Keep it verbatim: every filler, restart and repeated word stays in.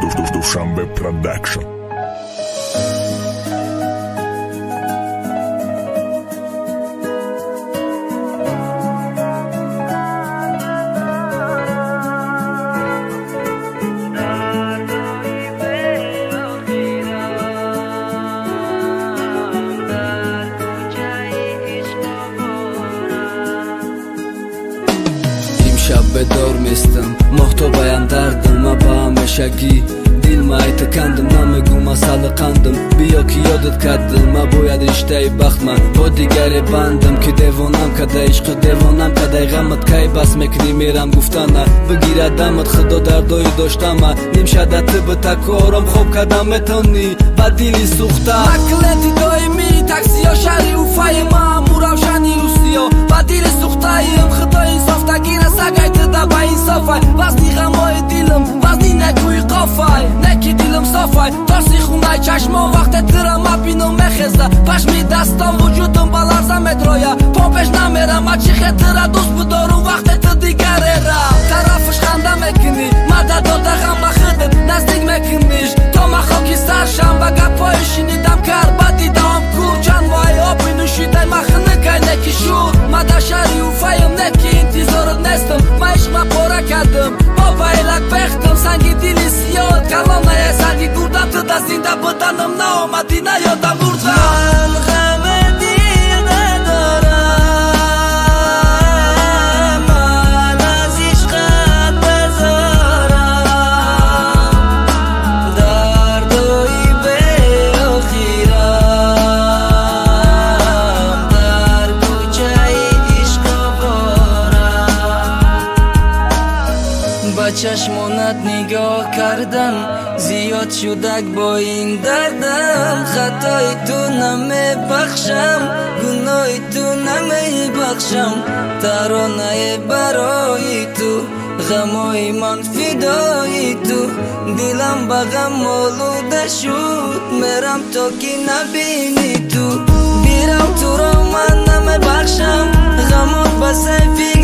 Dushanbe Production. به دور میستم محتوبایم دردم با همشگی دل ما ایتکندم نمیگو مسئله قندم بیا که یادت کردم ما باید اشتای بخت من با دیگری بندم که دیوانم کده عشق دیوانم کده غمت کی بس میکنی میرم گفتن نه بگیر دمت خدا دردای داشتم من نیم شدت به تکارم خوب کدم میتونی با دیلی سوخته مکلتی دایمی تاکسی ها شهری اوفای ما روشنی روسیا با دیل سوخته ایم خدای انصاف تگیر سگای تدا با انصافای وزنی غمای دیلم وزنی نکوی قافای نکی دیلم صافای ترسی خونای چشما وقت ترم بینم مخزه پشمی دستم وجودم بلرزم ادرایا پاپش نمیرم اچی خطره دوست بدارم وقت تا دیگره را طرفش خنده میکنی مدد داده غم بخدت نزدیک میکنیش تا من خاکی سرشم و گپای شنیدم کر بدی دام کور چند وای آبی نوشیده مخنه نکی شور ما در شهری اوفایم نکی انتظارت نستم ما عشق پاره کردم بابا ایلک بختم سنگی دیلی سیاد کلام نه سنگی گردم تو دا زنده بدنم نامدی نیادم بردم من غم دیر ندارم من از عشقت بزارم دردوی به آخیرم با چشمونت نگاه کردم زیاد شدک با این دردم خطای تو نمی بخشم گناه تو نمی بخشم ترانه برای تو غمای من فدای تو دلم با غم آلوده شد میرم تا که نبینی تو بیرم تو را من نمی بخشم غمات بس فکر